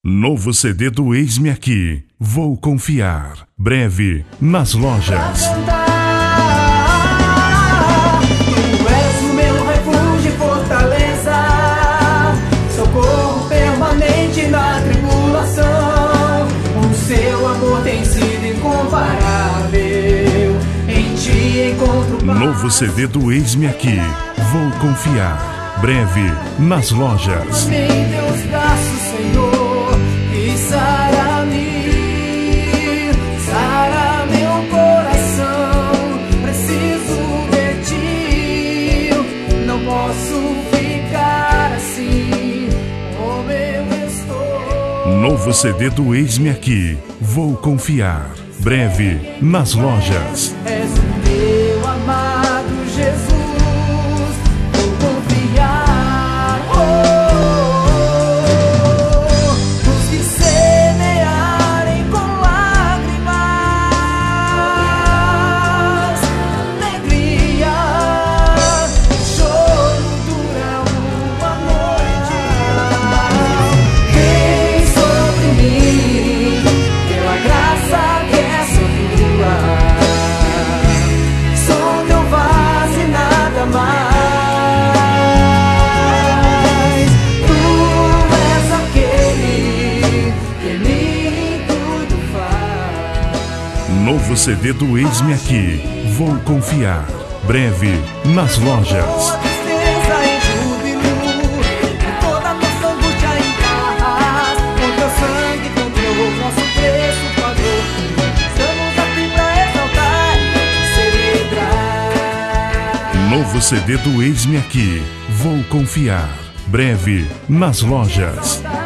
Novo CD do Eis-me Aqui, Vou Confiar. Breve nas lojas. Tu és o meu refúgio e fortaleza, socorro permanente na tribulação. O seu amor tem sido incomparável, em ti encontro paz. Novo CD do Eis-me Aqui, Vou Confiar. Breve nas lojas. Em teus braços, Senhor, e sara-me, sara meu coração. Preciso de ti, não posso ficar assim, como eu estou. Novo CD do Eis-me Aqui, Vou Confiar. Breve nas lojas. És o meu amado Jesus. Novo CD do Eis-me Aqui, Vou Confiar. Breve nas lojas. Toda tristeza em júbilo, toda nossa angústia em paz. Com teu sangue comprou nosso preço pagou. Estamos aqui pra exaltar e celebrar. Novo CD do Eis-me Aqui, Vou Confiar. Breve nas lojas.